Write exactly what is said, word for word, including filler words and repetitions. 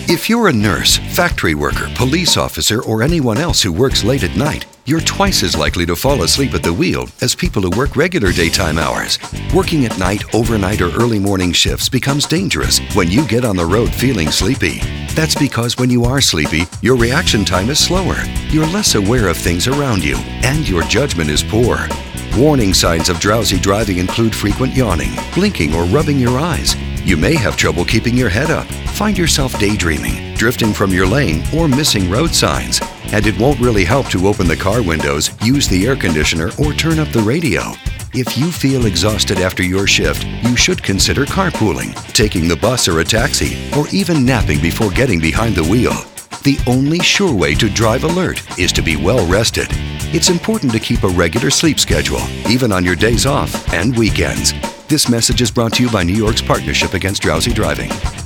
If you're a nurse, factory worker, police officer, or anyone else who works late at night, you're twice as likely to fall asleep at the wheel as people who work regular daytime hours. Working at night, overnight, or early morning shifts becomes dangerous when you get on the road feeling sleepy. That's because when you are sleepy, your reaction time is slower, you're less aware of things around you, and your judgment is poor. Warning signs of drowsy driving include frequent yawning, blinking, or rubbing your eyes. You may have trouble keeping your head up, find yourself daydreaming, drifting from your lane, or missing road signs. And it won't really help to open the car windows, use the air conditioner, or turn up the radio. If you feel exhausted after your shift, you should consider carpooling, taking the bus or a taxi, or even napping before getting behind the wheel. The only sure way to drive alert is to be well rested. It's important to keep a regular sleep schedule, even on your days off and weekends. This message is brought to you by New York's Partnership Against Drowsy Driving.